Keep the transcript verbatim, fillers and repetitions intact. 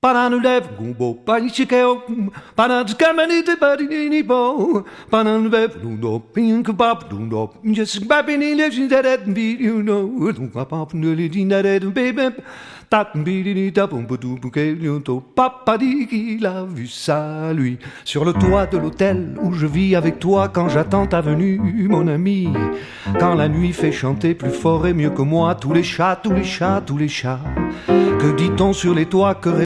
Panan lev gumbo panichikeo panan kamanite badini bo panan lev no pink pop no just babini legend that be you know pop no legend that baby tap bidini tapum poutou bouquet to papa dit qu'il a vu ça lui sur le toit de l'hôtel où je vis avec toi quand j'attends ta venue mon ami quand la nuit fait chanter plus fort et mieux que moi tous les chats tous les chats tous les chats que dit-on sur les toits que